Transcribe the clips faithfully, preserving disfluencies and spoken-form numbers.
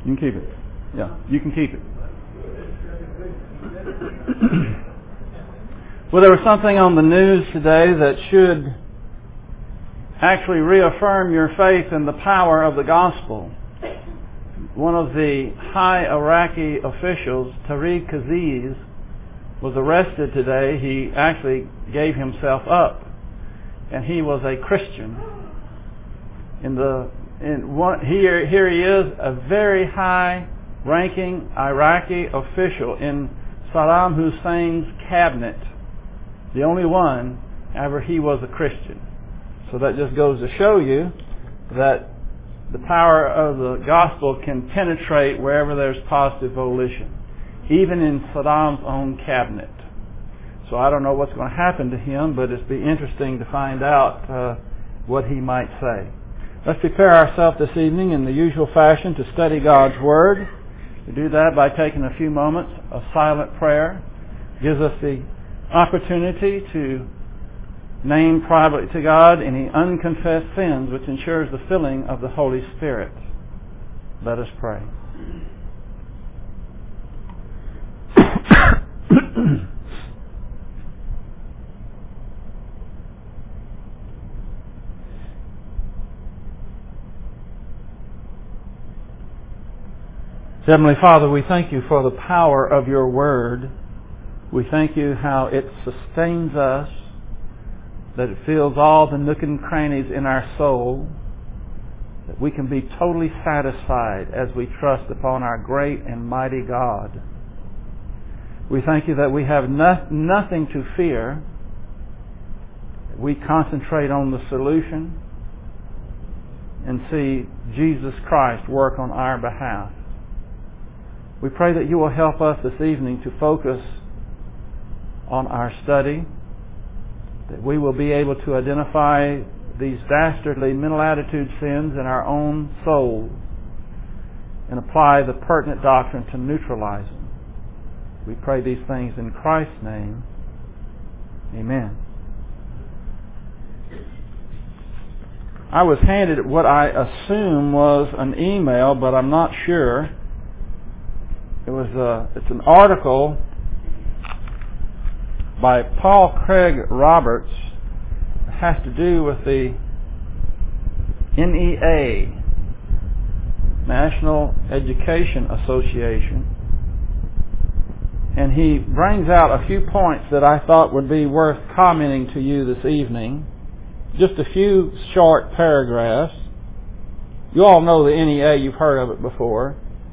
You can keep it. Yeah, you can keep it. Well, there was something on the news today that should actually reaffirm your faith in the power of the gospel. One of the high Iraqi officials, Tariq Aziz, was arrested today. He actually gave himself up, and he was a Christian. In the in one, here here he is, a very high-ranking Iraqi official in Saddam Hussein's cabinet. The only one, however, he was a Christian. So that just goes to show you that the power of the gospel can penetrate wherever there's positive volition, even in Saddam's own cabinet. So I don't know what's going to happen to him, but it'll be interesting to find out uh, what he might say. Let's prepare ourselves this evening in the usual fashion to study God's Word. We do that by taking a few moments of silent prayer. It gives us the opportunity to name privately to God any unconfessed sins, which ensures the filling of the Holy Spirit. Let us pray. Heavenly Father, we thank you for the power of your Word. We thank you how it sustains us, that it fills all the nook and crannies in our soul, that we can be totally satisfied as we trust upon our great and mighty God. We thank you that we have no, nothing to fear. We concentrate on the solution and see Jesus Christ work on our behalf. We pray that you will help us this evening to focus on our study, that we will be able to identify these dastardly mental attitude sins in our own souls and apply the pertinent doctrine to neutralize them. We pray these things in Christ's name. Amen. I was handed what I assume was an email, but I'm not sure. It was a, it's an article by Paul Craig Roberts. It has to do with the N E A, National Education Association. And he brings out a few points that I thought would be worth commenting to you this evening. Just a few short paragraphs. You all know the N E A, you've heard of it before.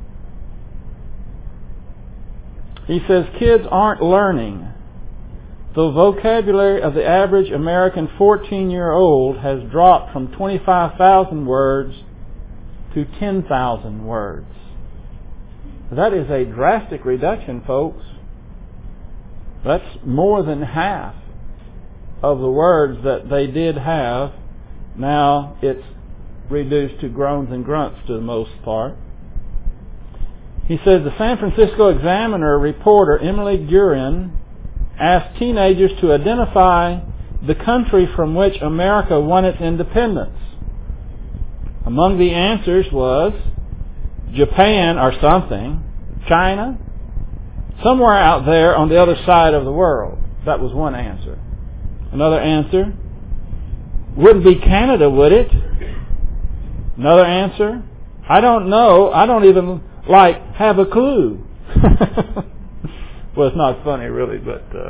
He says, kids aren't learning. The vocabulary of the average American fourteen-year-old has dropped from twenty-five thousand words to ten thousand words. That is a drastic reduction, folks. That's more than half of the words that they did have. Now it's reduced to groans and grunts to the most part. He says the San Francisco Examiner reporter Emily Guerin asked teenagers to identify the country from which America won its independence. Among the answers was Japan or something, China, somewhere out there on the other side of the world. That was one answer. Another answer, wouldn't be Canada, would it? Another answer, I don't know, I don't even like have a clue. Well, it's not funny really, but uh,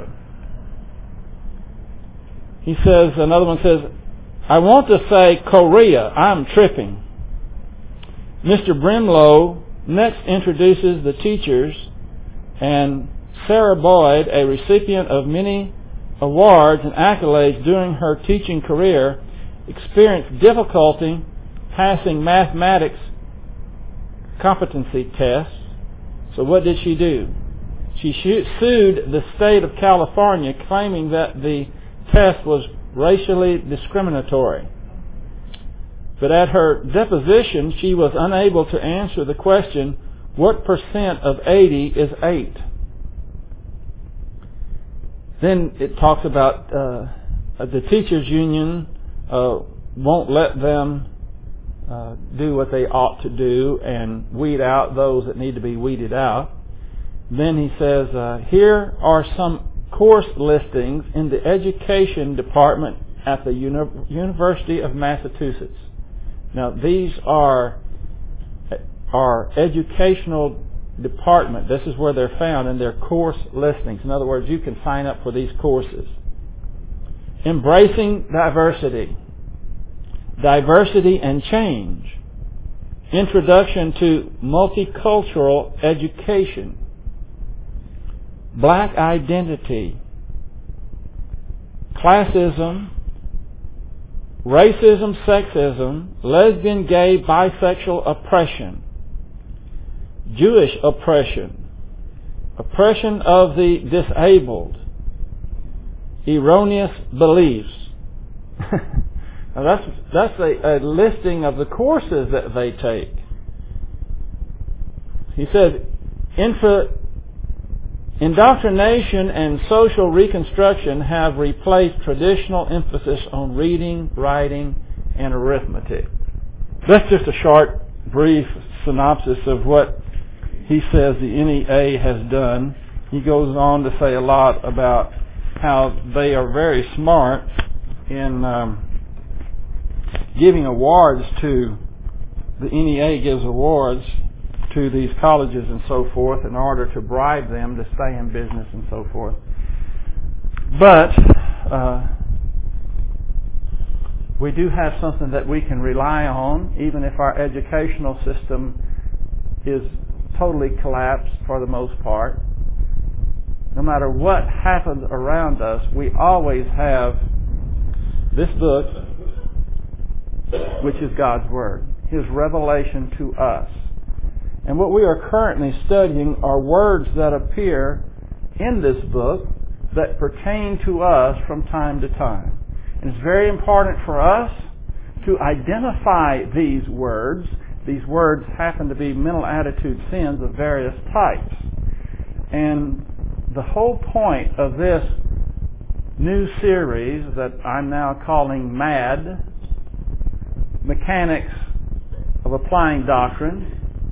he says, another one says, I want to say Korea, I'm tripping. Mister Brimlow next introduces the teachers, and Sarah Boyd, a recipient of many awards and accolades during her teaching career, experienced difficulty passing mathematics competency tests. So what did she do? She sued the state of California, claiming that the test was racially discriminatory. But at her deposition, she was unable to answer the question, what percent of eighty is eight? Then it talks about uh, the teachers union uh, won't let them uh, do what they ought to do and weed out those that need to be weeded out. Then he says, uh, here are some course listings in the education department at the Uni- University of Massachusetts. Now, these are our educational department. This is where they're found in their course listings. In other words, you can sign up for these courses. Embracing diversity. Diversity and change. Introduction to multicultural education. Black identity. Classism. Racism, sexism, lesbian, gay, bisexual oppression, Jewish oppression, oppression of the disabled, erroneous beliefs. Now that's that's a, a listing of the courses that they take. He said, info, indoctrination and social reconstruction have replaced traditional emphasis on reading, writing, and arithmetic. That's just a short, brief synopsis of what he says the N E A has done. He goes on to say a lot about how they are very smart in um, giving awards to, the N E A gives awards to these colleges and so forth in order to bribe them to stay in business and so forth. But uh, we do have something that we can rely on, even if our educational system is totally collapsed for the most part. No matter what happens around us, we always have this book, which is God's Word, His revelation to us. And what we are currently studying are words that appear in this book that pertain to us from time to time. And it's very important for us to identify these words. These words happen to be mental attitude sins of various types. And the whole point of this new series that I'm now calling MAD, Mechanics of Applying Doctrine,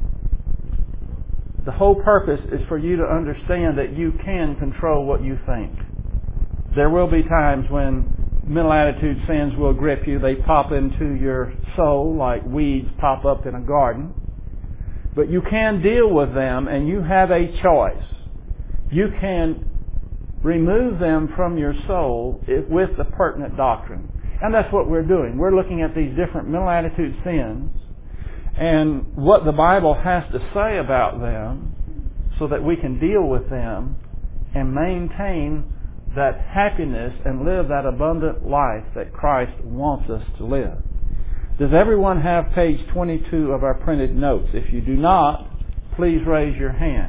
the whole purpose is for you to understand that you can control what you think. There will be times when mental attitude sins will grip you. They pop into your soul like weeds pop up in a garden. But you can deal with them, and you have a choice. You can remove them from your soul with the pertinent doctrine. And that's what we're doing. We're looking at these different mental attitude sins and what the Bible has to say about them so that we can deal with them and maintain that happiness and live that abundant life that Christ wants us to live. Does everyone have page twenty-two of our printed notes? If you do not, please raise your hand.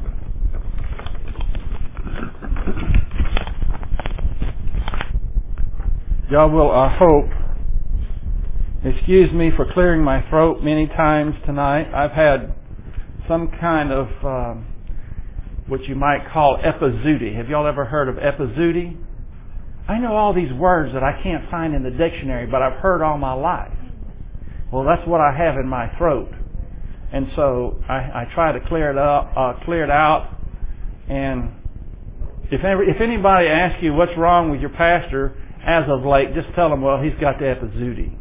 Y'all will, I hope, excuse me for clearing my throat many times tonight. I've had some kind of um, what you might call epizooty. Have y'all ever heard of epizooty? I know all these words that I can't find in the dictionary, but I've heard all my life. Well, that's what I have in my throat. And so I, I try to clear it up, uh, clear it out. And if every, if anybody asks you what's wrong with your pastor as of late, just tell them, well, he's got the epizooty.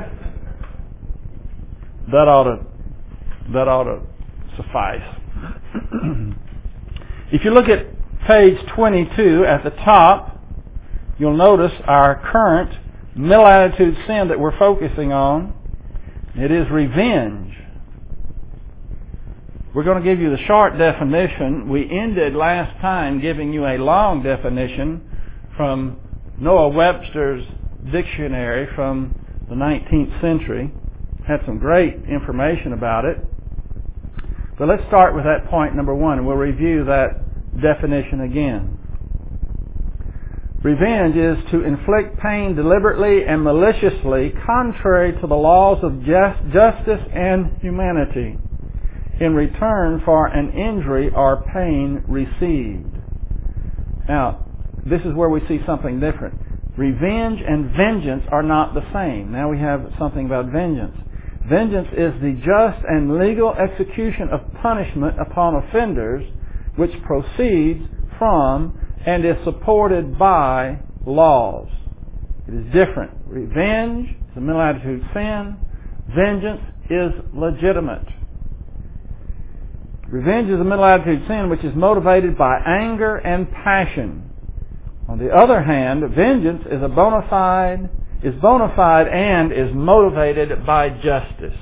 That ought to, that ought to suffice. If you look at page twenty-two at the top, you'll notice our current mental attitude sin that we're focusing on. It is revenge. We're going to give you the short definition. We ended last time giving you a long definition from Noah Webster's dictionary from the nineteenth century. Had some great information about it. But let's start with that point number one, and we'll review that definition again. Revenge is to inflict pain deliberately and maliciously, contrary to the laws of just, justice and humanity, in return for an injury or pain received. Now, this is where we see something different. Revenge and vengeance are not the same. Now we have something about vengeance. Vengeance is the just and legal execution of punishment upon offenders, which proceeds from and is supported by laws. It is different. Revenge is a mental attitude sin. Vengeance is legitimate. Revenge is a mental attitude sin which is motivated by anger and passion. On the other hand, vengeance is a bona fide, is bona fide and is motivated by justice.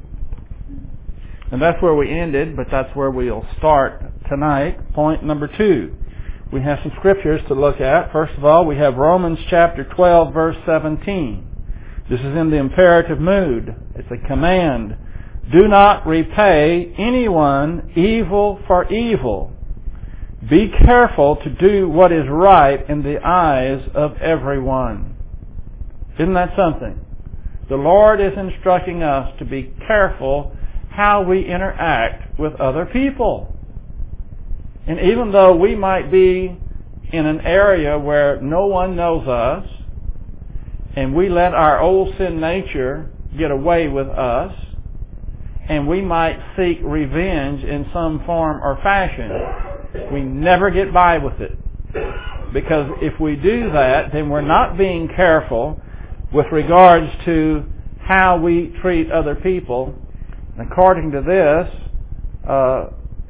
And that's where we ended, but that's where we'll start tonight. Point number two. We have some scriptures to look at. First of all, we have Romans chapter twelve, verse seventeen. This is in the imperative mood. It's a command. Do not repay anyone evil for evil. Be careful to do what is right in the eyes of everyone. Isn't that something? The Lord is instructing us to be careful how we interact with other people. And even though we might be in an area where no one knows us, and we let our old sin nature get away with us, and we might seek revenge in some form or fashion, we never get by with it. Because if we do that, then we're not being careful with regards to how we treat other people. And according to this, uh,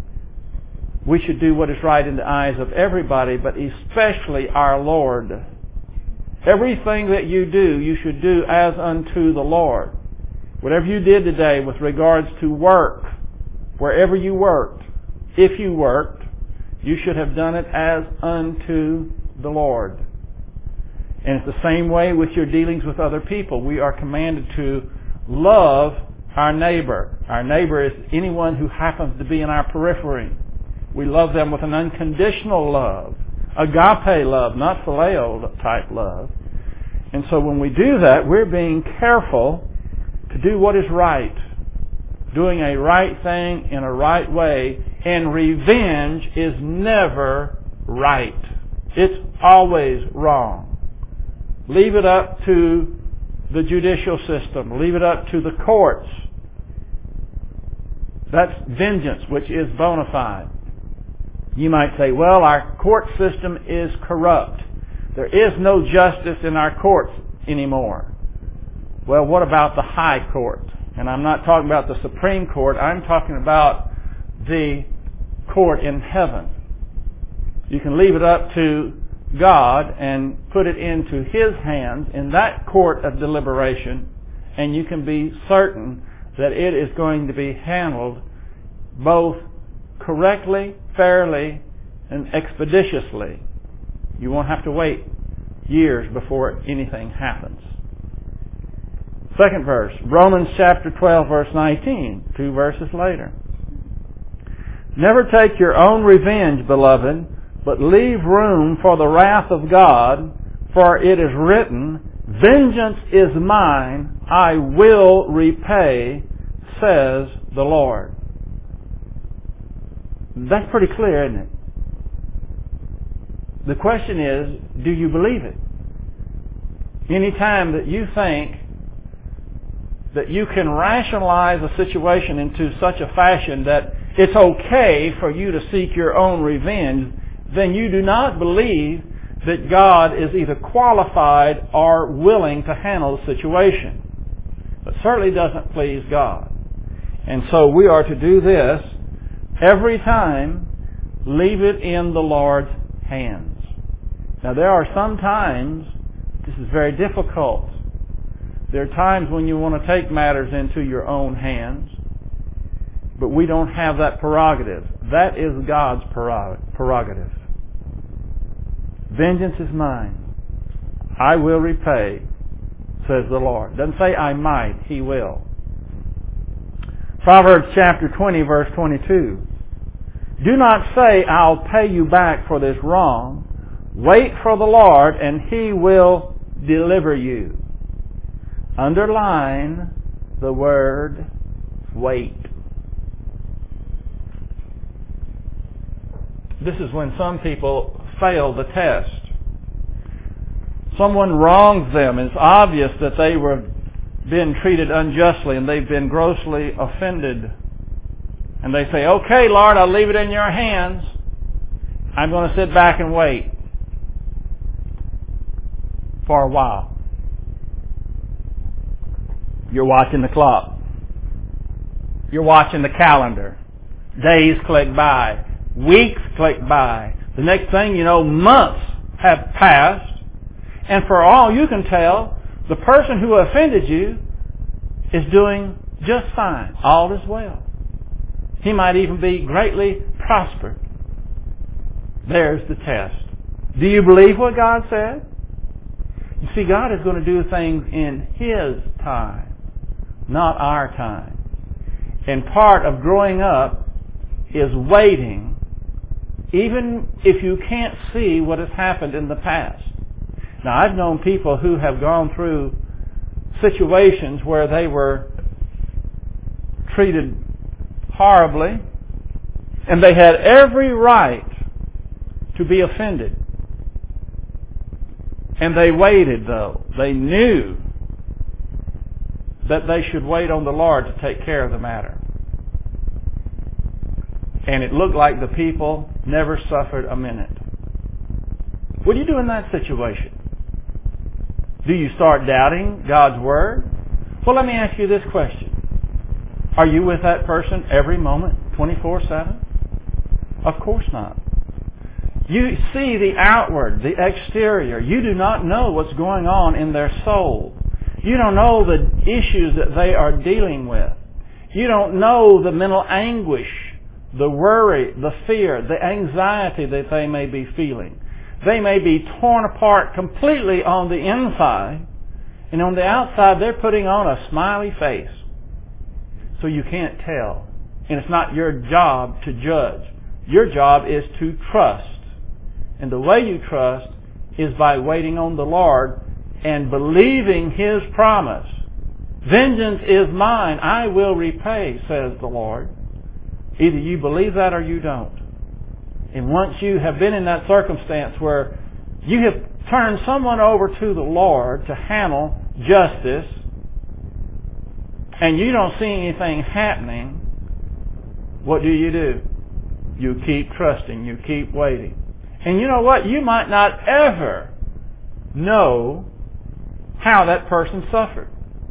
we should do what is right in the eyes of everybody, but especially our Lord. Everything that you do, you should do as unto the Lord. Whatever you did today with regards to work, wherever you worked, if you worked, you should have done it as unto the Lord. And it's the same way with your dealings with other people. We are commanded to love our neighbor. Our neighbor is anyone who happens to be in our periphery. We love them with an unconditional love. Agape love, not phileo type love. And so when we do that, we're being careful to do what is right. Doing a right thing in a right way. And revenge is never right. It's always wrong. Leave it up to the judicial system. Leave it up to the courts. That's vengeance, which is bona fide. You might say, well, our court system is corrupt. There is no justice in our courts anymore. Well, what about the high court? And I'm not talking about the Supreme Court. I'm talking about the court in heaven. You can leave it up to God and put it into His hands in that court of deliberation, and you can be certain that it is going to be handled both correctly, fairly, and expeditiously. You won't have to wait years before anything happens. Second verse, Romans chapter twelve, verse nineteen, two verses later. Never take your own revenge, beloved, but leave room for the wrath of God, for it is written, vengeance is mine, I will repay, says the Lord. That's pretty clear, isn't it? The question is, do you believe it? Any time that you think that you can rationalize a situation into such a fashion that it's okay for you to seek your own revenge, then you do not believe that God is either qualified or willing to handle the situation. It certainly doesn't please God. And so we are to do this every time, leave it in the Lord's hands. Now there are some times this is very difficult. There are times when you want to take matters into your own hands, but we don't have that prerogative. That is God's prerogative. Vengeance is mine. I will repay, says the Lord. Doesn't say I might, He will. Proverbs chapter twenty, verse twenty-two. Do not say, I'll pay you back for this wrong. Wait for the Lord, and He will deliver you. Underline the word wait. This is when some people fail the test. Someone wrongs them. It's obvious that they were been treated unjustly and they've been grossly offended. And they say, okay, Lord, I'll leave it in your hands. I'm going to sit back and wait for a while. You're watching the clock. You're watching the calendar. Days click by. Weeks click by. The next thing you know, months have passed. And for all you can tell, the person who offended you is doing just fine. All is well. He might even be greatly prospered. There's the test. Do you believe what God said? You see, God is going to do things in His time, not our time. And part of growing up is waiting, even if you can't see what has happened in the past. Now, I've known people who have gone through situations where they were treated horribly, and they had every right to be offended. And they waited, though. They knew that they should wait on the Lord to take care of the matter. And it looked like the people never suffered a minute. What do you do in that situation? Do you start doubting God's Word? Well, let me ask you this question. Are you with that person every moment, twenty-four seven? Of course not. You see the outward, the exterior. You do not know what's going on in their soul. You don't know the issues that they are dealing with. You don't know the mental anguish, the worry, the fear, the anxiety that they may be feeling. They may be torn apart completely on the inside, and on the outside they're putting on a smiley face. So you can't tell. And it's not your job to judge. Your job is to trust. And the way you trust is by waiting on the Lord and believing His promise. Vengeance is mine, I will repay, says the Lord. Either you believe that or you don't. And once you have been in that circumstance where you have turned someone over to the Lord to handle justice, and you don't see anything happening, what do you do? You keep trusting, you keep waiting. And you know what? You might not ever know how that person suffered.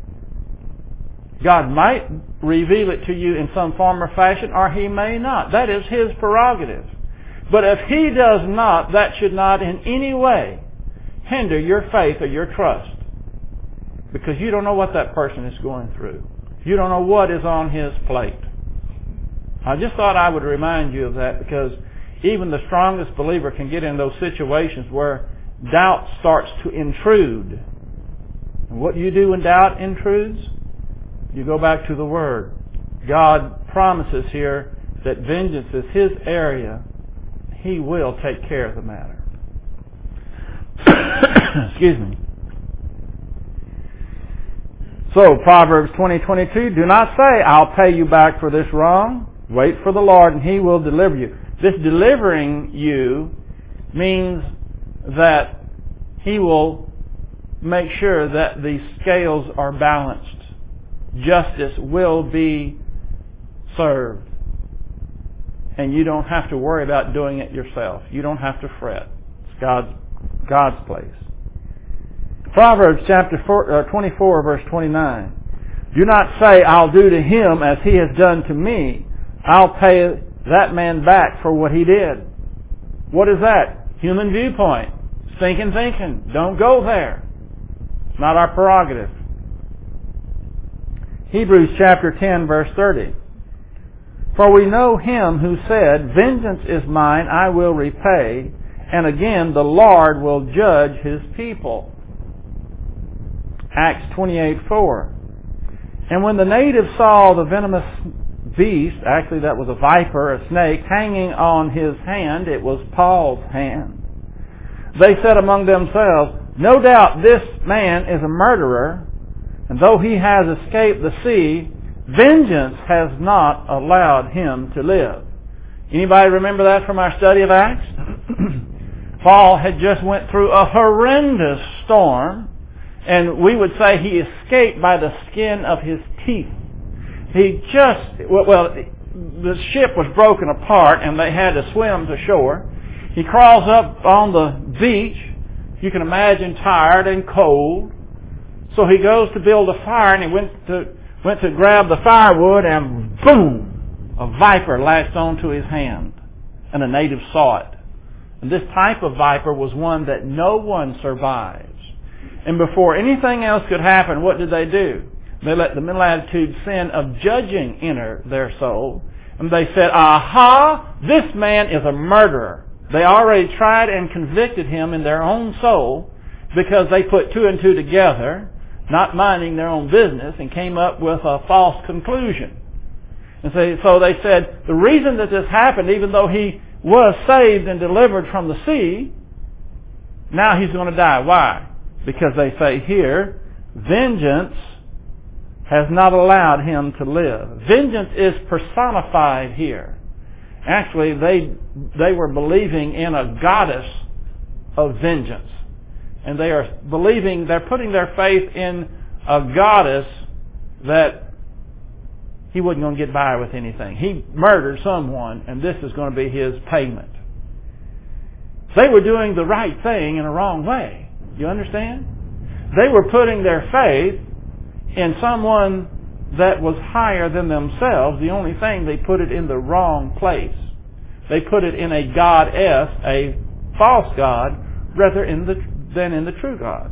God might reveal it to you in some form or fashion, or He may not. That is His prerogative. But if He does not, that should not in any way hinder your faith or your trust. Because you don't know what that person is going through. You don't know what is on his plate. I just thought I would remind you of that, because even the strongest believer can get in those situations where doubt starts to intrude. And what do you do when doubt intrudes? You go back to the Word. God promises here that vengeance is His area. He will take care of the matter. Excuse me. So, Proverbs twenty twenty-two, do not say, I'll pay you back for this wrong. Wait for the Lord and He will deliver you. This delivering you means that He will make sure that the scales are balanced. Justice will be served. And you don't have to worry about doing it yourself. You don't have to fret. It's God's, God's place. Proverbs chapter twenty-four, verse twenty-nine. Do not say, I'll do to him as he has done to me. I'll pay that man back for what he did. What is that? Human viewpoint. Stinking thinking. Don't go there. It's not our prerogative. Hebrews chapter ten, verse thirty. For we know him who said, vengeance is mine, I will repay. And again, the Lord will judge His people. Acts twenty-eight, four. And when the natives saw the venomous beast, actually that was a viper, a snake, hanging on his hand, it was Paul's hand, they said among themselves, no doubt this man is a murderer, and though he has escaped the sea, vengeance has not allowed him to live. Anybody remember that from our study of Acts? Paul had just went through a horrendous storm, And we would say he escaped by the skin of his teeth. He just, well, the ship was broken apart and they had to swim to shore. He crawls up on the beach. You can imagine tired and cold. So he goes to build a fire and he went to, went to grab the firewood and boom, a viper latched onto his hand. And a native saw it. And this type of viper was one that no one survives. And before anything else could happen, what did they do? They let the mental attitude sin of judging enter their soul. And they said, aha, this man is a murderer. They already tried and convicted him in their own soul because they put two and two together, not minding their own business, and came up with a false conclusion. And so they said, the reason that this happened, even though he was saved and delivered from the sea, now he's going to die. Why? Because they say here, vengeance has not allowed him to live. Vengeance is personified here. Actually, they they were believing in a goddess of vengeance. And they are believing, they're putting their faith in a goddess that he wasn't going to get by with anything. He murdered someone, and this is going to be his payment. They were doing the right thing in a wrong way. You understand? They were putting their faith in someone that was higher than themselves. The only thing, they put it in the wrong place. They put it in a goddess, a false god, rather in the, than in the true God.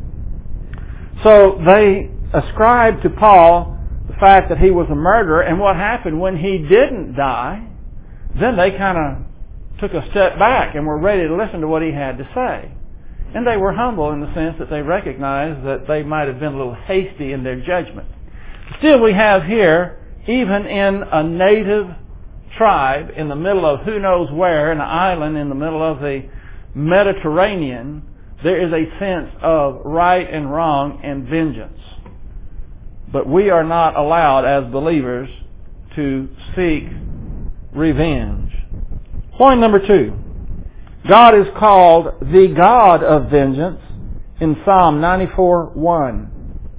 So they ascribed to Paul the fact that he was a murderer, and what happened when he didn't die, then they kind of took a step back and were ready to listen to what he had to say. And they were humble in the sense that they recognized that they might have been a little hasty in their judgment. Still, we have here, even in a native tribe in the middle of who knows where, an island in the middle of the Mediterranean, there is a sense of right and wrong and vengeance. But we are not allowed as believers to seek revenge. Point number two. God is called the God of vengeance in Psalm ninety-four one.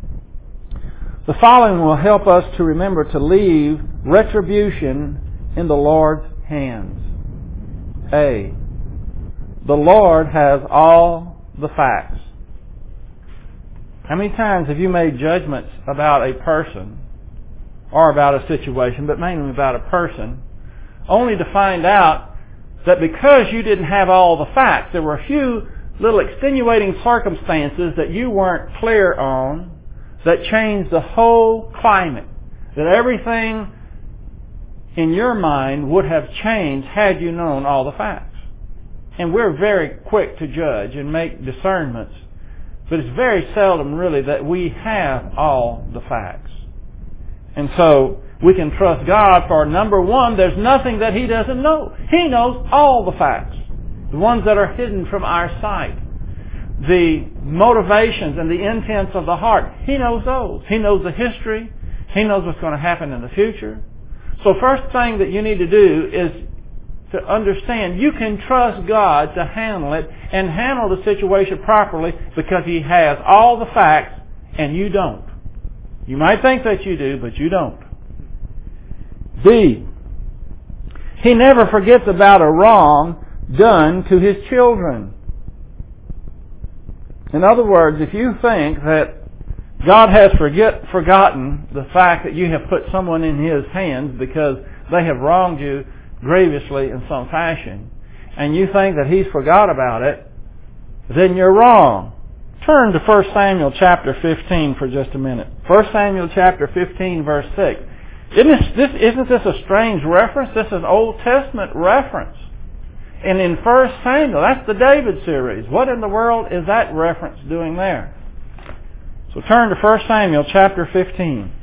The following will help us to remember to leave retribution in the Lord's hands. A. The Lord has all the facts. How many times have you made judgments about a person or about a situation, but mainly about a person, only to find out that because you didn't have all the facts, there were a few little extenuating circumstances that you weren't clear on that changed the whole climate, that everything in your mind would have changed had you known all the facts. And we're very quick to judge and make discernments, but it's very seldom really that we have all the facts. And so we can trust God for, number one, there's nothing that He doesn't know. He knows all the facts, the ones that are hidden from our sight, the motivations and the intents of the heart. He knows those. He knows the history. He knows what's going to happen in the future. So first thing that you need to do is to understand you can trust God to handle it and handle the situation properly because He has all the facts and you don't. You might think that you do, but you don't. B. He never forgets about a wrong done to His children. In other words, if you think that God has forget, forgotten the fact that you have put someone in His hands because they have wronged you grievously in some fashion, and you think that He's forgot about it, then you're wrong. Turn to First Samuel chapter fifteen for just a minute. First Samuel chapter fifteen verse six. Isn't this, this, isn't this a strange reference? This is an Old Testament reference. And in First Samuel, that's the David series. What in the world is that reference doing there? So turn to First Samuel chapter fifteen.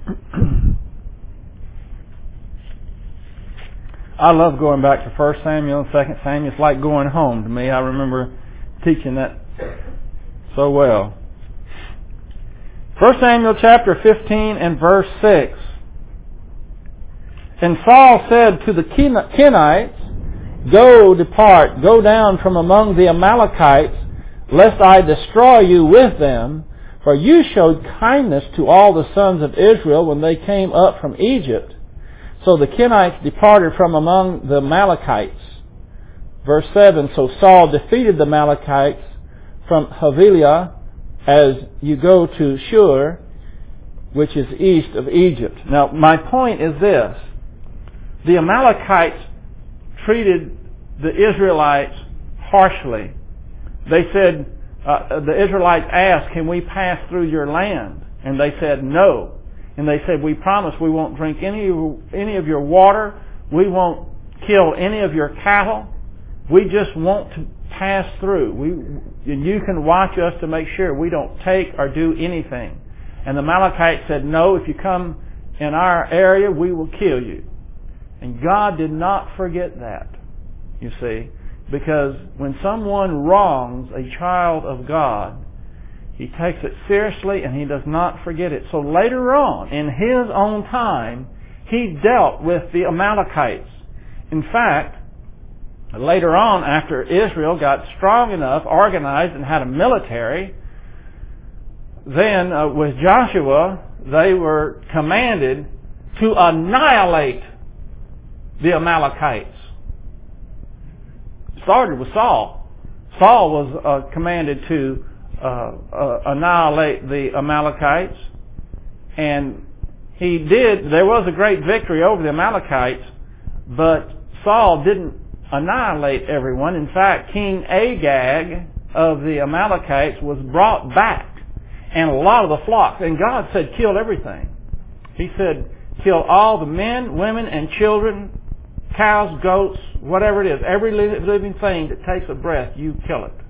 I love going back to First Samuel and Second Samuel. It's like going home to me. I remember teaching that so well. First Samuel chapter fifteen and verse six. And Saul said to the Kenites, Go, depart, go down from among the Amalekites, lest I destroy you with them. For you showed kindness to all the sons of Israel when they came up from Egypt. So the Kenites departed from among the Amalekites. Verse seven, so Saul defeated the Amalekites from Havilah as you go to Shur, which is east of Egypt. Now, my point is this. The Amalekites treated the Israelites harshly. They said, uh, the Israelites asked, can we pass through your land? And they said, no. And they said, we promise we won't drink any, any of your water. We won't kill any of your cattle. We just want to pass through. We, and you can watch us to make sure we don't take or do anything. And the Amalekites said, no, if you come in our area, we will kill you. And God did not forget that, you see. Because when someone wrongs a child of God, He takes it seriously and He does not forget it. So later on, in His own time, He dealt with the Amalekites. In fact, later on, after Israel got strong enough, organized, and had a military, then uh, with Joshua, they were commanded to annihilate the Amalekites. It started with Saul. Saul was uh, commanded to uh, uh, annihilate the Amalekites, and he did. There was a great victory over the Amalekites, but Saul didn't annihilate everyone. In fact, King Agag of the Amalekites was brought back, and a lot of the flocks. And God said, kill everything. He said, kill all the men, women, and children, cows, goats, whatever it is. Every living thing that takes a breath, you kill it.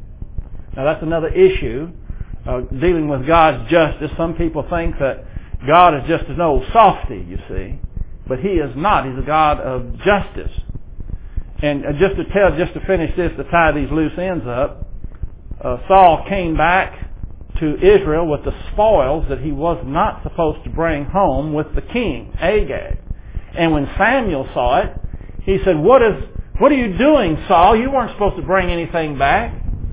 Now that's another issue, uh, dealing with God's justice. Some people think that God is just an old softy, you see. But He is not. He's a God of justice. And just to tell, just to finish this, to tie these loose ends up, uh, Saul came back to Israel with the spoils that he was not supposed to bring home with the king, Agag. And when Samuel saw it, he said, what is, what are you doing, Saul? You weren't supposed to bring anything back.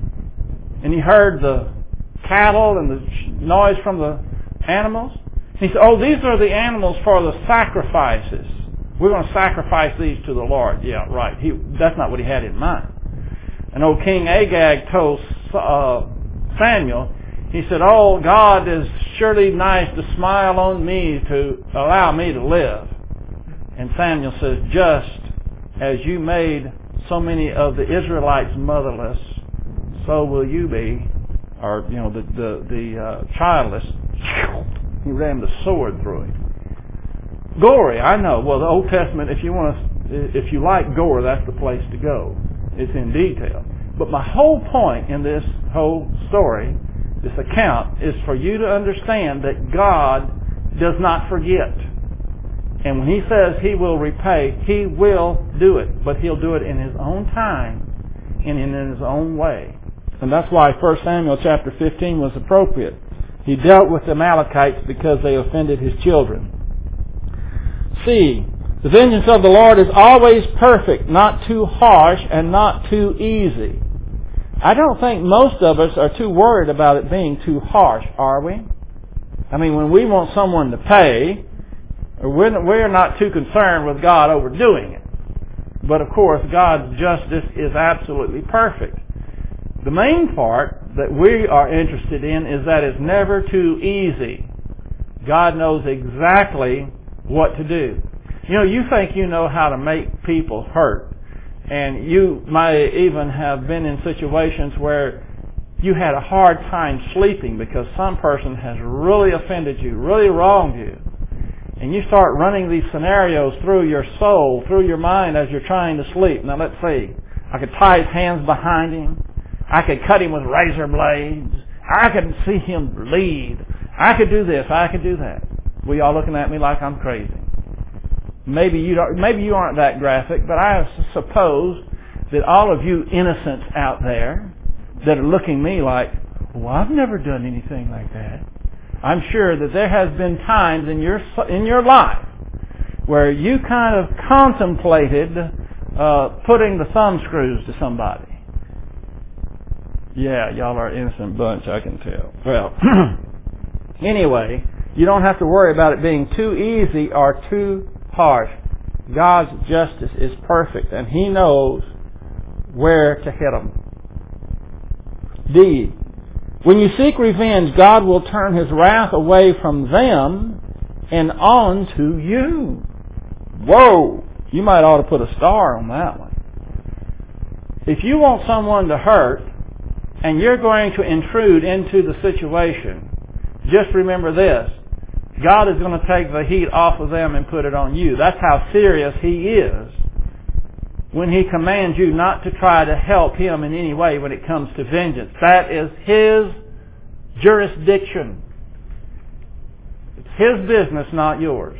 And he heard the cattle and the noise from the animals. He said, oh, these are the animals for the sacrifices. We're going to sacrifice these to the Lord. Yeah, right. He, that's not what he had in mind. And old King Agag told uh, Samuel, he said, oh, God is surely nice to smile on me to allow me to live. And Samuel says, just as you made so many of the Israelites motherless, so will you be, or, you know, the, the, the uh, childless. He rammed the sword through him. Gory, I know. Well, the Old Testament, if you want to, if you like gore, that's the place to go. It's in detail. But my whole point in this whole story, this account, is for you to understand that God does not forget. And when He says He will repay, He will do it. But He'll do it in His own time and in His own way. And that's why First Samuel chapter fifteen was appropriate. He dealt with the Amalekites because they offended His children. C. The vengeance of the Lord is always perfect, not too harsh and not too easy. I don't think most of us are too worried about it being too harsh, are we? I mean, when we want someone to pay, we're not too concerned with God overdoing it. But of course, God's justice is absolutely perfect. The main part that we are interested in is that it's never too easy. God knows exactly what to do. You know, you think you know how to make people hurt. And you might even have been in situations where you had a hard time sleeping because some person has really offended you, really wronged you. And you start running these scenarios through your soul, through your mind as you're trying to sleep. Now let's see. I could tie his hands behind him. I could cut him with razor blades. I could see him bleed. I could do this. I could do that. Well, y'all looking at me like I'm crazy. Maybe you don't, maybe you aren't that graphic, but I suppose that all of you innocents out there that are looking at me like, well, I've never done anything like that. I'm sure that there has been times in your in your life where you kind of contemplated uh, putting the thumb screws to somebody. Yeah, y'all are an innocent bunch, I can tell. Well, anyway, you don't have to worry about it being too easy or too harsh. God's justice is perfect, and He knows where to hit them. D. When you seek revenge, God will turn His wrath away from them and on to you. Whoa! You might ought to put a star on that one. If you want someone to hurt, and you're going to intrude into the situation, just remember this. God is going to take the heat off of them and put it on you. That's how serious He is when He commands you not to try to help Him in any way when it comes to vengeance. That is His jurisdiction. It's His business, not yours.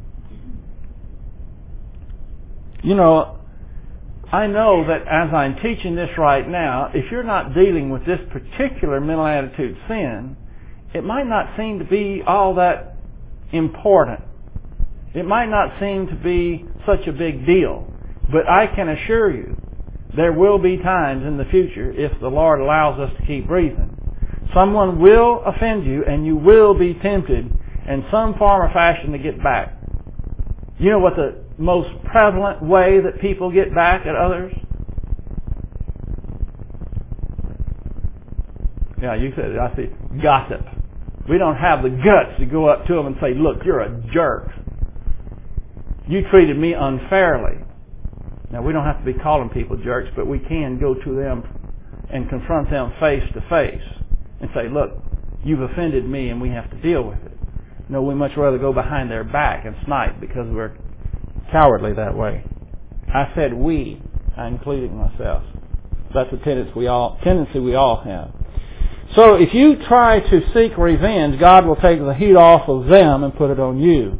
You know, I know that as I'm teaching this right now, if you're not dealing with this particular mental attitude sin, it might not seem to be all that important. It might not seem to be such a big deal. But I can assure you, there will be times in the future, if the Lord allows us to keep breathing, someone will offend you and you will be tempted in some form or fashion to get back. You know what the most prevalent way that people get back at others? Yeah, you said it. I see. Gossip. We don't have the guts to go up to them and say, look, you're a jerk. You treated me unfairly. Now, we don't have to be calling people jerks, but we can go to them and confront them face to face and say, look, you've offended me and we have to deal with it. No, we much rather go behind their back and snipe because we're cowardly that way. I said we. I included myself. That's a tendency we all tendency we all have. So if you try to seek revenge, God will take the heat off of them and put it on you.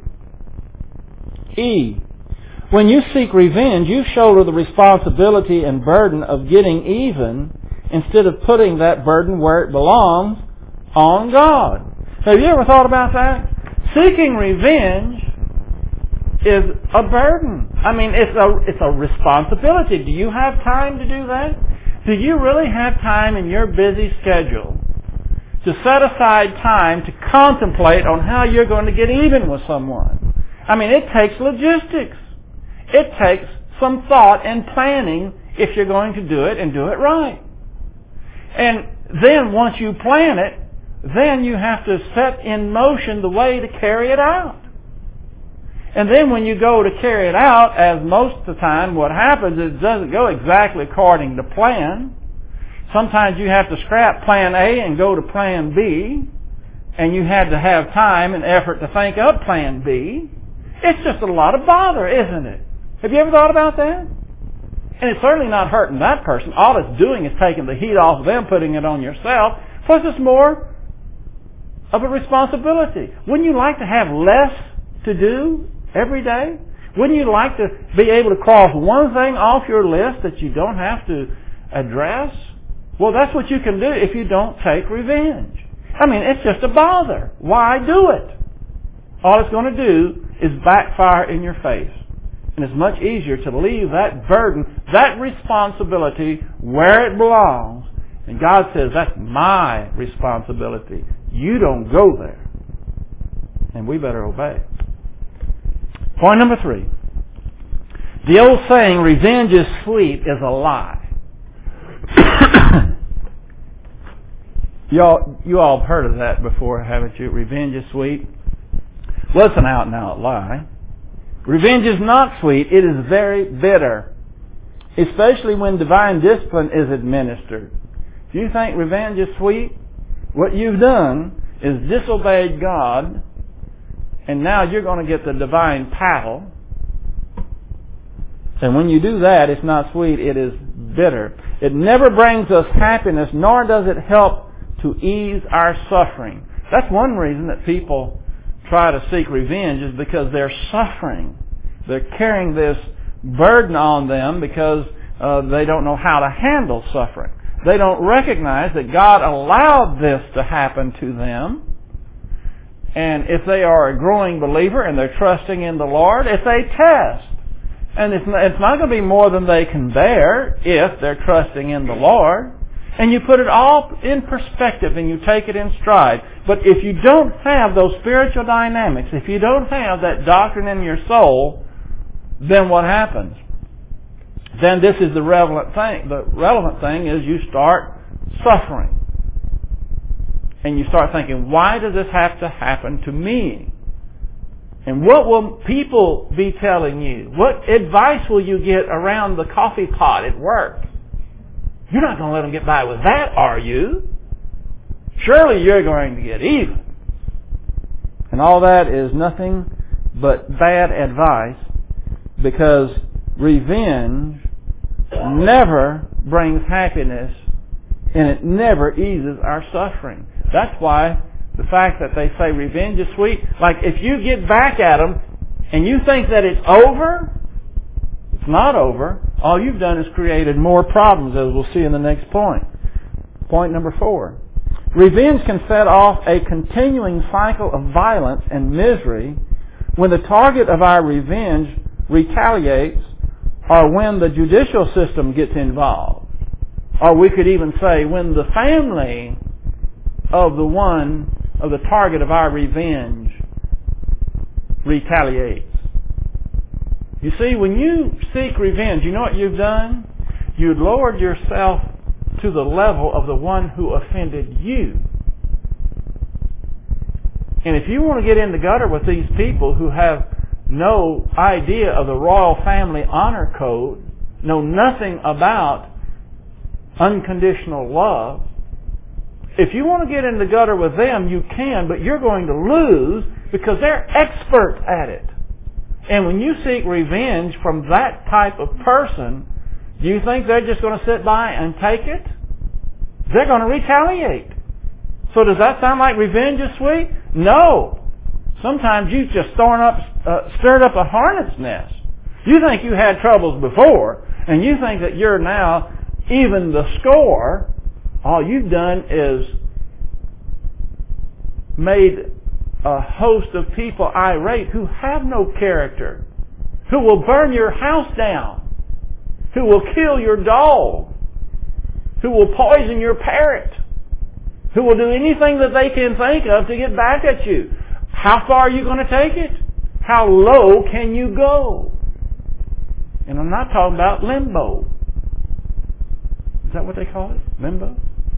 E. When you seek revenge, you shoulder the responsibility and burden of getting even instead of putting that burden where it belongs, on God. Have you ever thought about that? Seeking revenge is a burden. I mean, it's a it's a responsibility. Do you have time to do that? Do you really have time in your busy schedule to set aside time to contemplate on how you're going to get even with someone? I mean, it takes logistics. It takes some thought and planning if you're going to do it and do it right. And then once you plan it, then you have to set in motion the way to carry it out. And then when you go to carry it out, as most of the time what happens is it doesn't go exactly according to plan. Sometimes you have to scrap plan A and go to plan B, and you had to have time and effort to think up plan B. It's just a lot of bother, isn't it? Have you ever thought about that? And it's certainly not hurting that person. All it's doing is taking the heat off of them, putting it on yourself. Plus it's more of a responsibility. Wouldn't you like to have less to do every day? Wouldn't you like to be able to cross one thing off your list that you don't have to address? Well, that's what you can do if you don't take revenge. I mean, it's just a bother. Why do it? All it's going to do is backfire in your face. And it's much easier to leave that burden, that responsibility where it belongs. And God says, that's my responsibility. You don't go there. And we better obey. Point number three. The old saying, revenge is sweet, is a lie. you, all, you all have heard of that before, haven't you? Revenge is sweet. Well, it's an out and out lie. Revenge is not sweet. It is very bitter. Especially when divine discipline is administered. If you think revenge is sweet, what you've done is disobeyed God, and now you're going to get the divine paddle. And when you do that, it's not sweet, it is bitter. It never brings us happiness, nor does it help to ease our suffering. That's one reason that people try to seek revenge, is because they're suffering. They're carrying this burden on them because uh, they don't know how to handle suffering. They don't recognize that God allowed this to happen to them. And if they are a growing believer and they're trusting in the Lord, it's a test. And it's not, it's not going to be more than they can bear if they're trusting in the Lord. And you put it all in perspective and you take it in stride. But if you don't have those spiritual dynamics, if you don't have that doctrine in your soul, then what happens? Then this is the relevant thing. The relevant thing is you start suffering. And you start thinking, why does this have to happen to me? And what will people be telling you? What advice will you get around the coffee pot at work? You're not going to let them get by with that, are you? Surely you're going to get even. And all that is nothing but bad advice, because revenge never brings happiness and it never eases our suffering. That's why the fact that they say revenge is sweet, like if you get back at them and you think that it's over, it's not over. All you've done is created more problems, as we'll see in the next point. Point number four. Revenge can set off a continuing cycle of violence and misery when the target of our revenge retaliates, or when the judicial system gets involved. Or we could even say when the family of the one, of the target of our revenge retaliates. You see, when you seek revenge, you know what you've done? You've lowered yourself to the level of the one who offended you. And if you want to get in the gutter with these people who have no idea of the royal family honor code, know nothing about unconditional love, if you want to get in the gutter with them, you can, but you're going to lose because they're experts at it. And when you seek revenge from that type of person, do you think they're just going to sit by and take it? They're going to retaliate. So does that sound like revenge is sweet? No. Sometimes you've just thrown up, uh, stirred up a hornet's nest. You think you had troubles before, and you think that you're now even the score. All you've done is made a host of people irate who have no character, who will burn your house down, who will kill your dog, who will poison your parrot, who will do anything that they can think of to get back at you. How far are you going to take it? How low can you go? And I'm not talking about limbo. Is that what they call it? Limbo?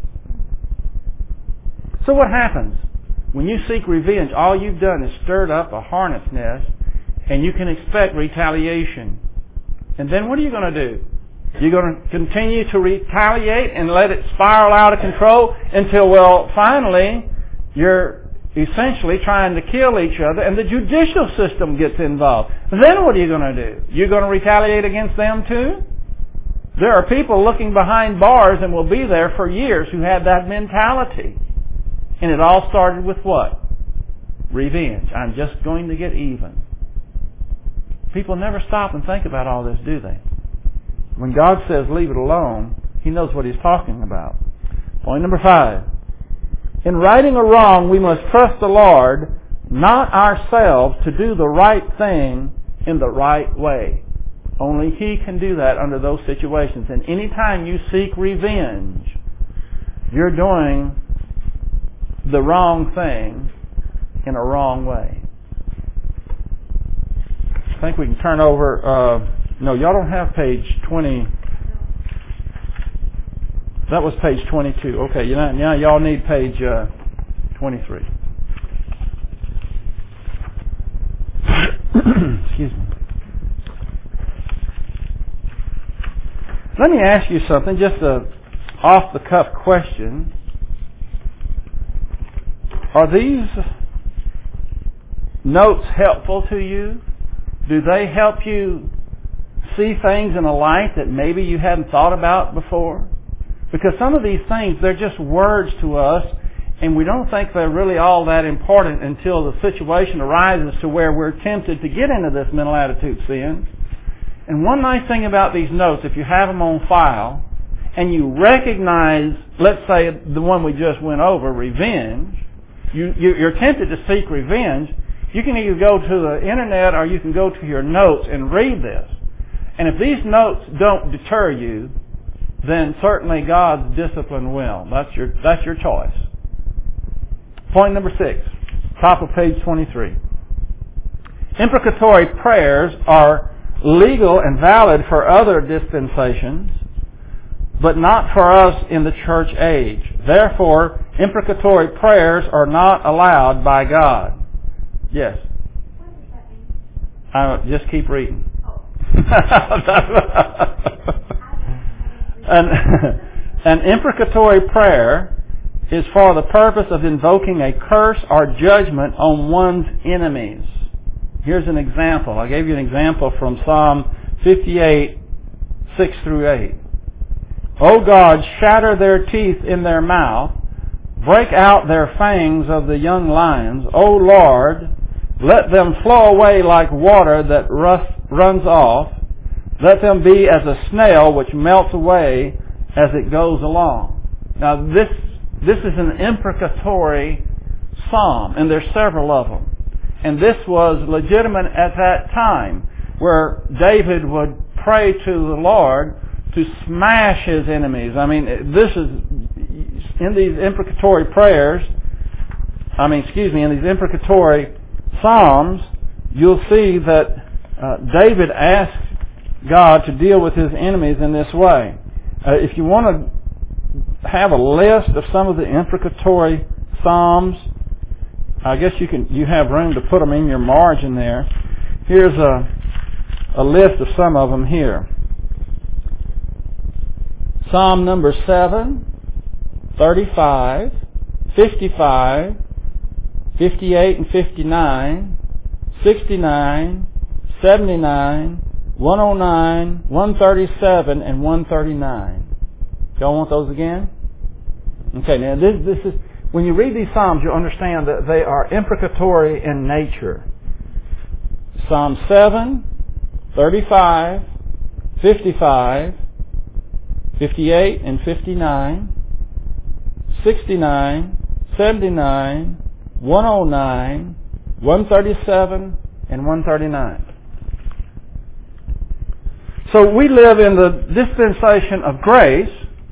So what happens? When you seek revenge, all you've done is stirred up a hornet's nest, and you can expect retaliation. And then what are you going to do? You're going to continue to retaliate and let it spiral out of control until, well, finally, you're essentially trying to kill each other, and the judicial system gets involved. Then what are you going to do? You're going to retaliate against them too? There are people looking behind bars and will be there for years who had that mentality. And it all started with what? Revenge. I'm just going to get even. People never stop and think about all this, do they? When God says leave it alone, He knows what He's talking about. Point number five. In righting a wrong, we must trust the Lord, not ourselves, to do the right thing in the right way. Only He can do that under those situations. And any time you seek revenge, you're doing the wrong thing in a wrong way. I think we can turn over... Uh, no, y'all don't have page twenty. That was page twenty-two. Okay, you know, now y'all need page uh, twenty-three. Excuse me. Let me ask you something, just a off-the-cuff question. Are these notes helpful to you? Do they help you see things in a light that maybe you hadn't thought about before? Because some of these things, they're just words to us, and we don't think they're really all that important until the situation arises to where we're tempted to get into this mental attitude sin. And one nice thing about these notes, if you have them on file, and you recognize, let's say, the one we just went over, revenge, you, you're tempted to seek revenge, you can either go to the internet or you can go to your notes and read this. And if these notes don't deter you, then certainly God's discipline will. That's your, that's your choice. Point number six, top of page twenty-three. Imprecatory prayers are legal and valid for other dispensations, but not for us in the church age. Therefore, imprecatory prayers are not allowed by God. Yes? What does that mean? I just keep reading. Oh. an, an imprecatory prayer is for the purpose of invoking a curse or judgment on one's enemies. Here's an example. I gave you an example from Psalm fifty-eight, six through eight. O God, shatter their teeth in their mouth, break out their fangs of the young lions. O Lord, let them flow away like water that rust, runs off. Let them be as a snail which melts away as it goes along. Now this, this is an imprecatory psalm, and there's several of them. And this was legitimate at that time, where David would pray to the Lord to smash his enemies. I mean, this is, in these imprecatory prayers, I mean, excuse me, in these imprecatory psalms, you'll see that uh, David asked God to deal with his enemies in this way. Uh, if you want to have a list of some of the imprecatory psalms, I guess you can. You have room to put them in your margin there. Here's a, a list of some of them here. Psalm number seven, thirty-five, fifty-five, fifty-eight and fifty-nine, sixty-nine, seventy-nine, one oh nine, one thirty-seven, and one thirty-nine. Y'all want those again? Okay, now this, this is, when you read these Psalms, you'll understand that they are imprecatory in nature. Psalm seven, thirty-five, fifty-five, fifty-eight and fifty-nine, sixty-nine, seventy-nine, one oh nine, one thirty-seven, and one thirty-nine. So we live in the dispensation of grace,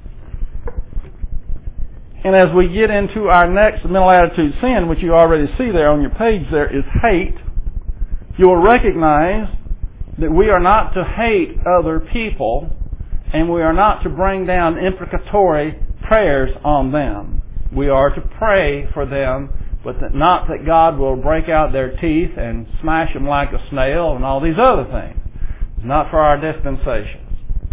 and as we get into our next mental attitude sin, which you already see there on your page there, is hate, you will recognize that we are not to hate other people, and we are not to bring down imprecatory prayers on them. We are to pray for them, but that not that God will break out their teeth and smash them like a snail and all these other things. It's not for our dispensations.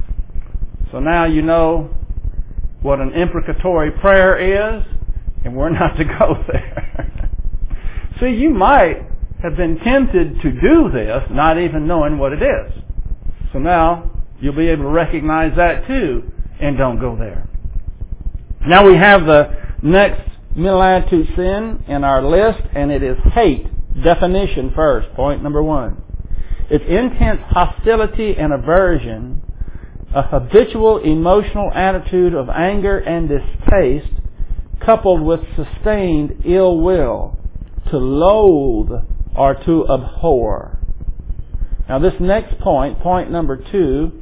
So now you know what an imprecatory prayer is, and we're not to go there. See, you might have been tempted to do this, not even knowing what it is. So now you'll be able to recognize that too, and don't go there. Now we have the next mental attitude sin in our list, and it is hate. Definition first, point number one. It's intense hostility and aversion, a habitual emotional attitude of anger and distaste, coupled with sustained ill will, to loathe or to abhor. Now this next point, point number two,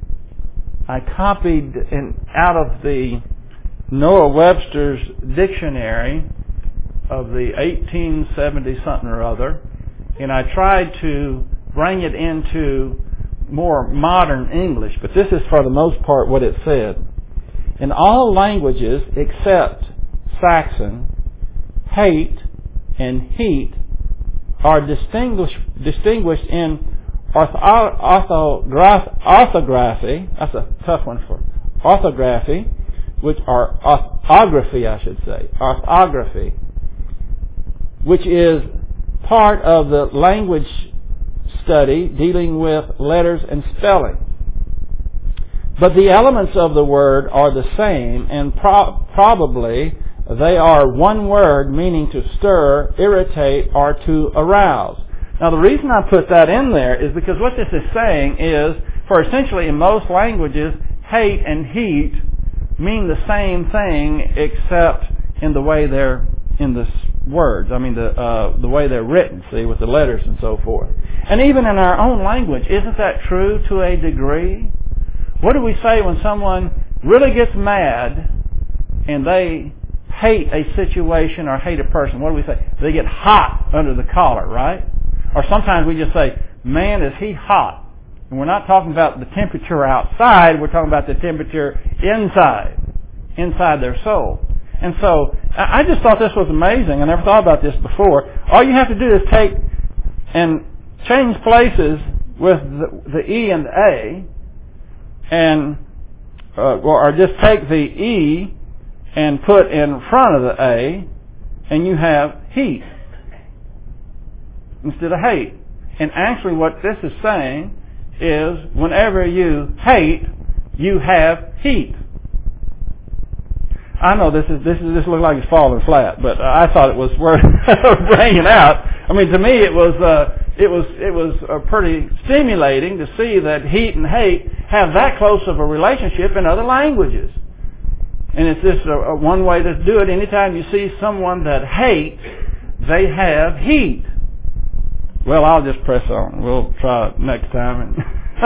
I copied in, out of the Noah Webster's dictionary of the eighteen seventy something or other, and I tried to bring it into more modern English, but this is for the most part what it said. In all languages except Saxon, hate and heat are distinguished, distinguished in ortho, orthograph, orthography, that's a tough one for orthography, which are orthography, I should say, orthography, which is part of the language study dealing with letters and spelling. But the elements of the word are the same, and pro- probably they are one word meaning to stir, irritate, or to arouse. Now the reason I put that in there is because what this is saying is, for essentially in most languages, hate and heat mean the same thing except in the way they're in the words. I mean the uh, the way they're written, see, with the letters and so forth. And even in our own language, isn't that true to a degree? What do we say when someone really gets mad and they hate a situation or hate a person, what do we say? They get hot under the collar, right? Or sometimes we just say, man, is he hot? And we're not talking about the temperature outside, we're talking about the temperature inside, inside their soul. And so, I just thought this was amazing. I never thought about this before. All you have to do is take and change places with the, the E and the A, and uh, or just take the E and put in front of the A, and you have heat instead of hate. And actually what this is saying is whenever you hate, you have heat. I know this is this is this looks like it's falling flat, but I thought it was worth bringing out. I mean, to me, it was uh, it was it was uh, pretty stimulating to see that heat and hate have that close of a relationship in other languages. And it's just a, a one way to do it. Anytime you see someone that hates, they have heat. Well, I'll just press on. We'll try it next time.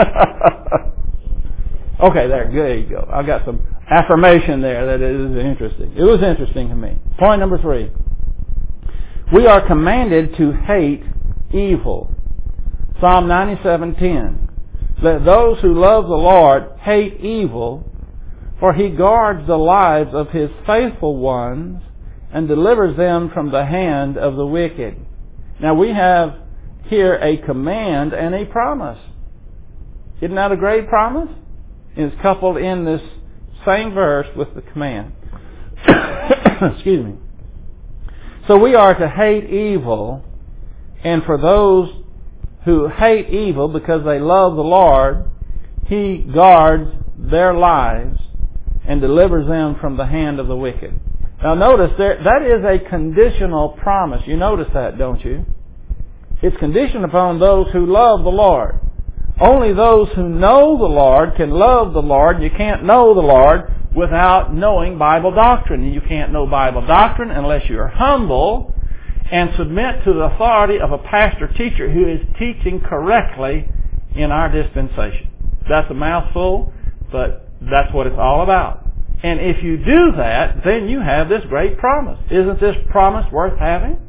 Okay, there, there you go. I got some affirmation there that is interesting. It was interesting to me. Point number three. We are commanded to hate evil. Psalm ninety-seven ten. Let those who love the Lord hate evil, for He guards the lives of His faithful ones and delivers them from the hand of the wicked. Now we have here a command and a promise. Isn't that a great promise? It's coupled in this same verse with the command. Excuse me. So we are to hate evil, and for those who hate evil because they love the Lord, He guards their lives and delivers them from the hand of the wicked. Now notice there, that is a conditional promise. You notice that, don't you? It's conditioned upon those who love the Lord. Only those who know the Lord can love the Lord. You can't know the Lord without knowing Bible doctrine. And you can't know Bible doctrine unless you're humble and submit to the authority of a pastor teacher who is teaching correctly in our dispensation. That's a mouthful, but that's what it's all about. And if you do that, then you have this great promise. Isn't this promise worth having?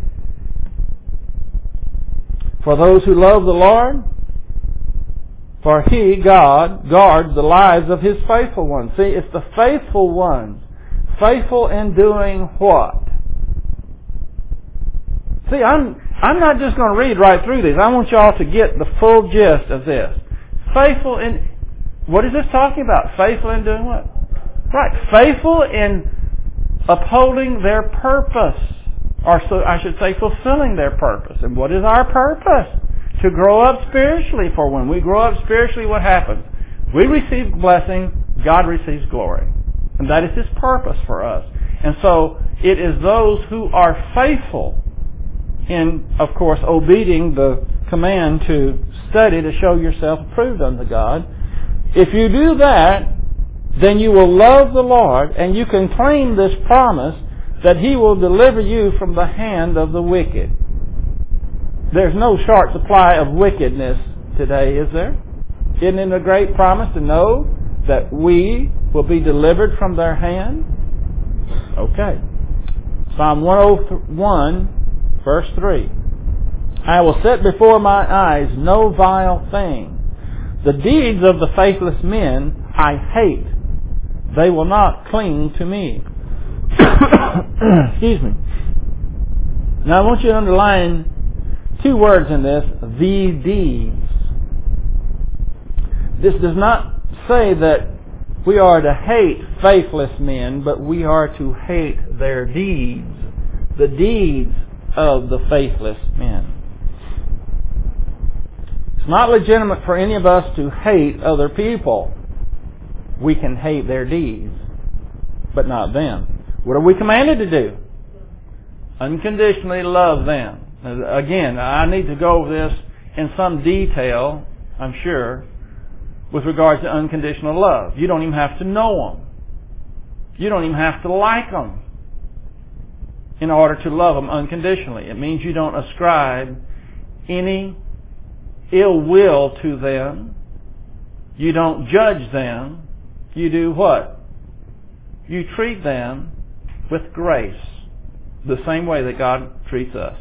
For those who love the Lord, for He, God, guards the lives of His faithful ones. See, it's the faithful ones. Faithful in doing what? See, I'm, I'm not just going to read right through these. I want y'all to get the full gist of this. Faithful in, what is this talking about? Faithful in doing what? Right. Faithful in upholding their purpose. Or so I should say fulfilling their purpose. And what is our purpose? To grow up spiritually. For when we grow up spiritually, what happens? We receive blessing, God receives glory. And that is His purpose for us. And so it is those who are faithful in, of course, obeying the command to study to show yourself approved unto God. If you do that, then you will love the Lord, and you can claim this promise that He will deliver you from the hand of the wicked. There's no short supply of wickedness today, is there? Isn't it a great promise to know that we will be delivered from their hand? Okay. Psalm one oh one, verse three. I will set before my eyes no vile thing. The deeds of the faithless men I hate. They will not cling to me. Excuse me. Now I want you to underline two words in this, the deeds. This does not say that we are to hate faithless men, but we are to hate their deeds. The deeds of the faithless men. It's not legitimate for any of us to hate other people. We can hate their deeds, but not them. What are we commanded to do? Unconditionally love them. Again, I need to go over this in some detail, I'm sure, with regards to unconditional love. You don't even have to know them. You don't even have to like them in order to love them unconditionally. It means you don't ascribe any ill will to them. You don't judge them. you do what? You treat them with grace, the same way that God treats us.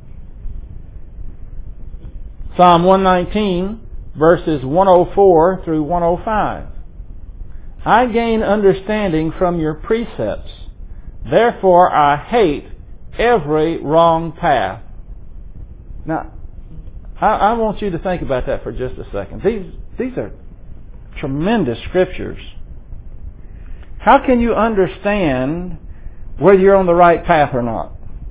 Psalm one nineteen, verses one oh four through one oh five. I gain understanding from your precepts. Therefore I hate every wrong path. Now, I, I want you to think about that for just a second. These, these are tremendous scriptures. How can you understand whether you're on the right path or not?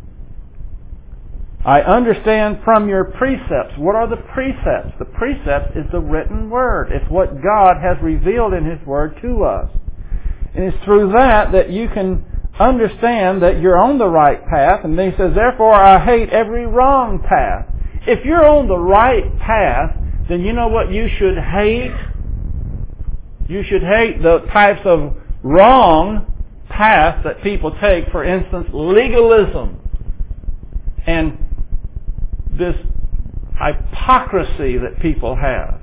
I understand from your precepts. What are the precepts? The precepts is the written word. It's what God has revealed in His word to us. And it's through that that you can understand that you're on the right path. And then He says, therefore I hate every wrong path. If you're on the right path, then you know what you should hate? You should hate the types of wrong paths that people take. For instance, legalism and this hypocrisy that people have.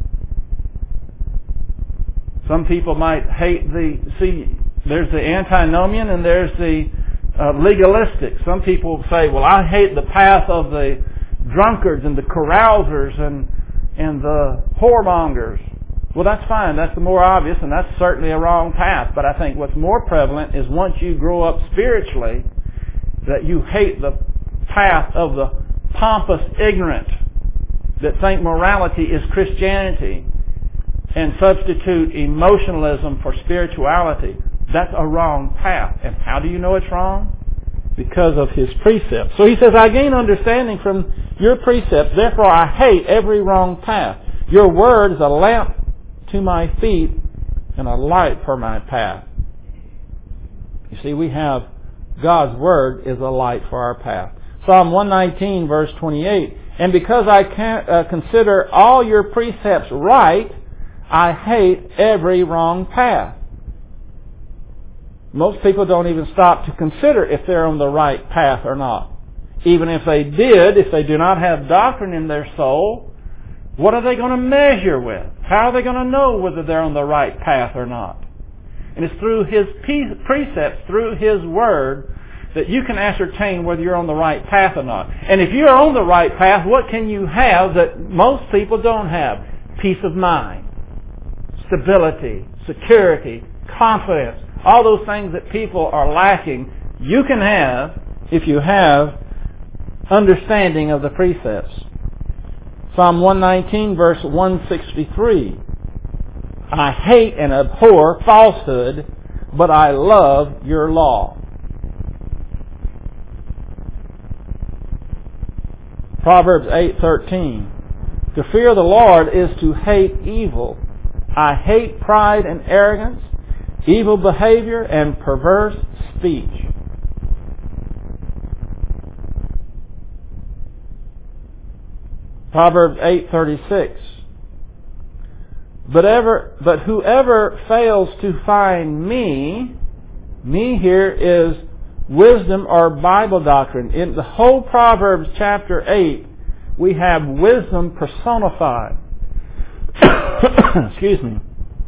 Some people might hate the, see, there's the antinomian and there's the uh, legalistic. Some people say, well, I hate the path of the drunkards and the carousers and, and the whoremongers. Well, that's fine. That's the more obvious, and that's certainly a wrong path. But I think what's more prevalent is once you grow up spiritually, that you hate the path of the pompous ignorant that think morality is Christianity and substitute emotionalism for spirituality. That's a wrong path. And how do you know it's wrong? Because of His precepts. So He says, I gain understanding from your precepts, therefore I hate every wrong path. Your word is a lamp to my feet and a light for my path. You see, we have God's word is a light for our path. Psalm one nineteen, verse twenty-eight. And because I can't, uh, consider all your precepts right, I hate every wrong path. Most people don't even stop to consider if they're on the right path or not. Even if they did, if they do not have doctrine in their soul, what are they going to measure with? How are they going to know whether they're on the right path or not? And it's through His precepts, through His Word, that you can ascertain whether you're on the right path or not. And if you're on the right path, what can you have that most people don't have? Peace of mind, stability, security, confidence. All those things that people are lacking, you can have if you have understanding of the precepts. Psalm one nineteen, verse one sixty-three. I hate and abhor falsehood, but I love your law. Proverbs eight thirteen. To fear the Lord is to hate evil. I hate pride and arrogance, evil behavior, and perverse speech. Proverbs eight thirty-six. But ever, but whoever fails to find me, me here is wisdom or Bible doctrine. In the whole Proverbs chapter eight, we have wisdom personified. Excuse me.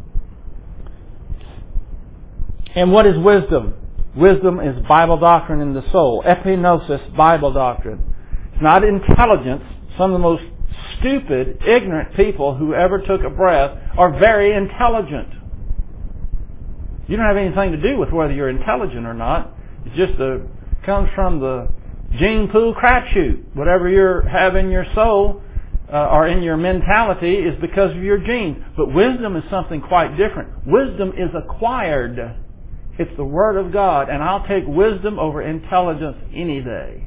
And what is wisdom? Wisdom is Bible doctrine in the soul. Epignosis, Bible doctrine. It's not intelligence. Some of the most stupid, ignorant people who ever took a breath are very intelligent. You don't have anything to do with whether you're intelligent or not. It just uh, comes from the gene pool crapshoot. Whatever you have in your soul uh, or in your mentality is because of your genes. But wisdom is something quite different. Wisdom is acquired. It's the Word of God, and I'll take wisdom over intelligence any day.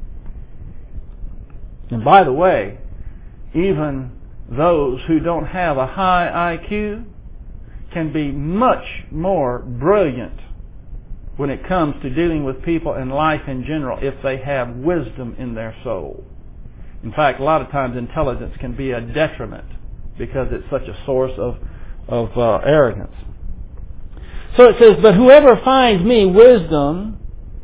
And by the way, even those who don't have a high I Q can be much more brilliant when it comes to dealing with people and life in general if they have wisdom in their soul. In fact, a lot of times intelligence can be a detriment because it's such a source of, of uh, arrogance. So it says, but whoever finds me wisdom,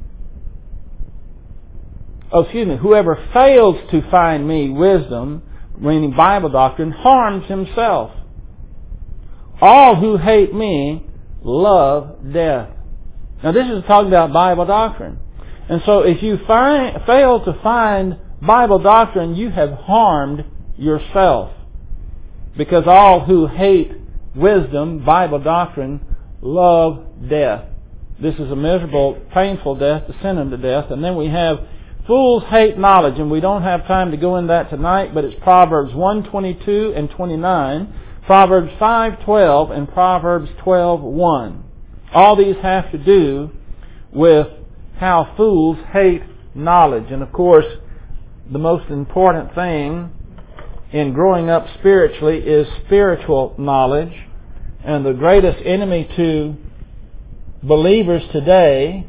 oh, excuse me, whoever fails to find me wisdom, meaning Bible doctrine, harms himself. all who hate me love death. Now this is talking about Bible doctrine. And so if you find, fail to find Bible doctrine, you have harmed yourself. Because all who hate wisdom, Bible doctrine, love death. This is a miserable, painful death to send them to death. And then we have fools hate knowledge, and we don't have time to go into that tonight, but it's Proverbs one twenty-two and twenty-nine, Proverbs five twelve, and Proverbs twelve one. All these have to do with how fools hate knowledge. And of course, the most important thing in growing up spiritually is spiritual knowledge. And the greatest enemy to believers today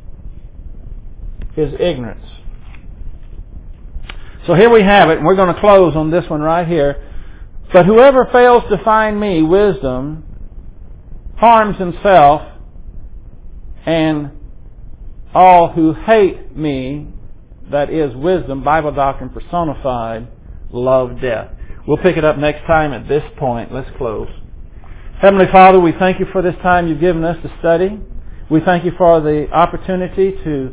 is ignorance. So here we have it, and we're going to close on this one right here. But whoever fails to find me wisdom harms himself, and all who hate me, that is wisdom, Bible doctrine personified, love death. We'll pick it up next time at this point. Let's close. Heavenly Father, we thank you for this time you've given us to study. We thank you for the opportunity to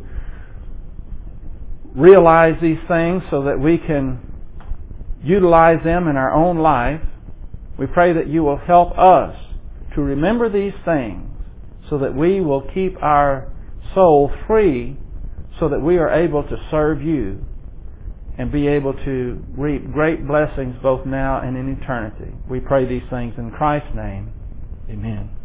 realize these things so that we can utilize them in our own life. We pray that you will help us to remember these things so that we will keep our soul free, so that we are able to serve you and be able to reap great blessings both now and in eternity. We pray these things in Christ's name. Amen.